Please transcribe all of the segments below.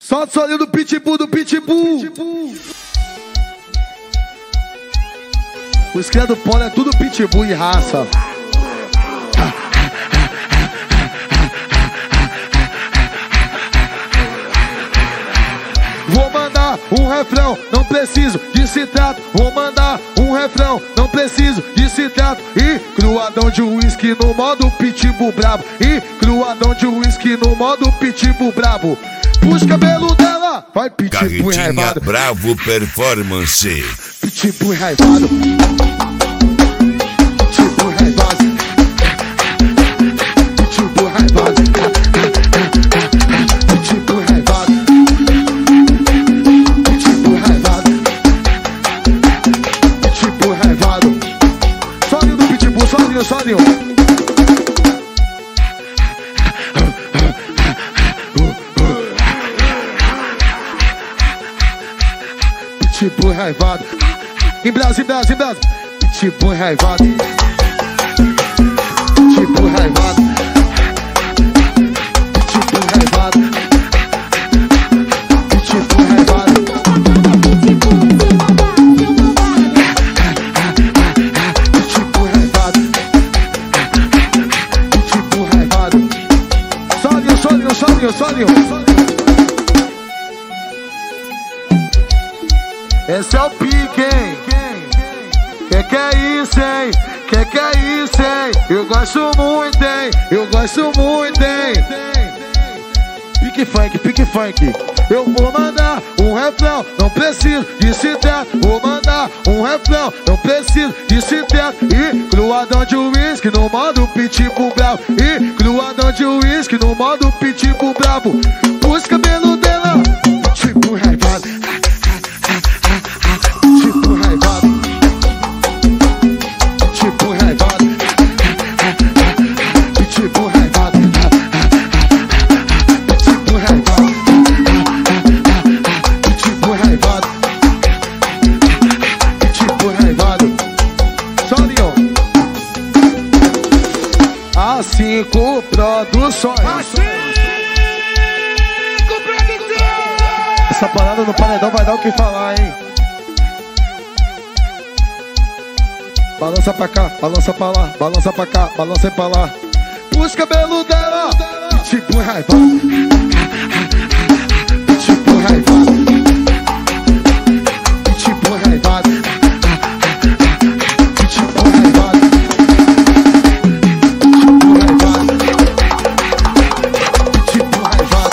Solta o solinho do Pitbull, Os cria do polo é tudo Pitbull e raça. Vou mandar um refrão, não preciso de citrato. Vou mandar um refrão, não preciso de citrato. E cruadão de uísque no modo Pitbull brabo. E cruadão de uísque no modo Pitbull brabo. Puxa o cabelo dela, vai Pitbull raivado. Bravo Performance. Pitbull raivado. Pitbull raivado. Pitbull raivado. Pitbull raivado. Pitbull raivado. Pitbull raivado. Solinho do Pitbull, solinho. Pitbull raivado. Em Brasil. Pitbull raivado. Pitbull raivado. Pitbull raivado. Pitbull raivado. Pitbull raivado. Pitbull raivado. Solinho. Esse é o pique, hein? Que é isso, hein? Que é isso, hein? Eu gosto muito, hein? Pique funk. Eu vou mandar um refrão, não preciso de citrato. Vou mandar um refrão, não preciso de citrato. E cruadão de uísque no modo Pitbull bravo. E cruadão de uísque no modo Pitbull bravo. Puxa o cabelo dela, Pitbull raivado. Pitbull raivado. Pitbull raivado. Pitbull raivado. Pitbull raivado. Pitbull raivado. Pitbull raivado. Solinho. A5 Produções. Essa parada no paredão vai dar o que falar, hein? Balança pra cá, balança pra lá, balança pra cá, balança pra lá. Puxa o cabelo dela, Pitbull raivado. Pitbull raivado. Pitbull raivado. Pitbull raivado. Pitbull raivado. Pitbull raivado.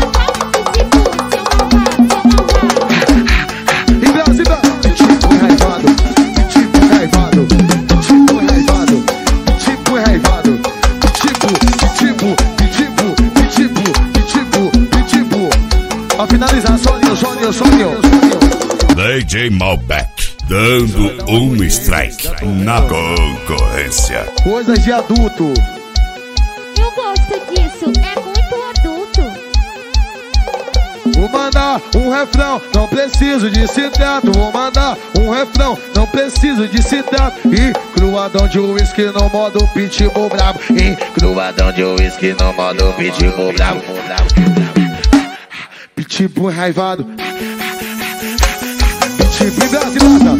Em Brasil, Pitbull raivado. Pitbull raivado. Pra finalizar, solinho. DJ Malbec dando um strike na concorrência. Coisas de adulto. Eu gosto disso, é muito adulto. Vou mandar um refrão, não preciso de citrato. Vou mandar um refrão, não preciso de citrato. E cruadão de uísque no modo Pitbull brabo. E cruadão de uísque no modo Pitbull brabo. Pitbull raivado. Pitbull brasileira.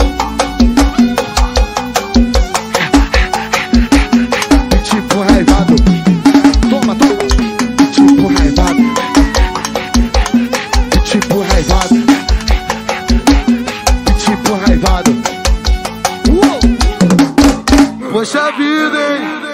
Pitbull raivado. Toma. Pitbull raivado. Pitbull raivado. Pitbull raivado. Poxa vida, hein?